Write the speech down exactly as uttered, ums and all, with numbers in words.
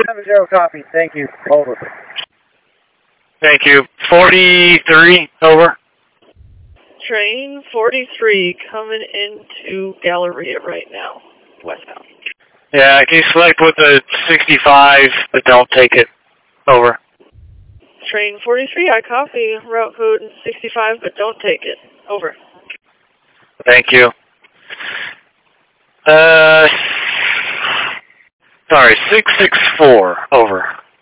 seven zero copy. Thank you. Over. Thank you. forty-three, over. Train forty-three coming into Galleria right now, westbound. Yeah, can you select with the sixty-five, but don't take it? Over. Train forty-three, I copy. Route code sixty-five, but don't take it. Over. Thank you. Uh, sorry, six six four, over.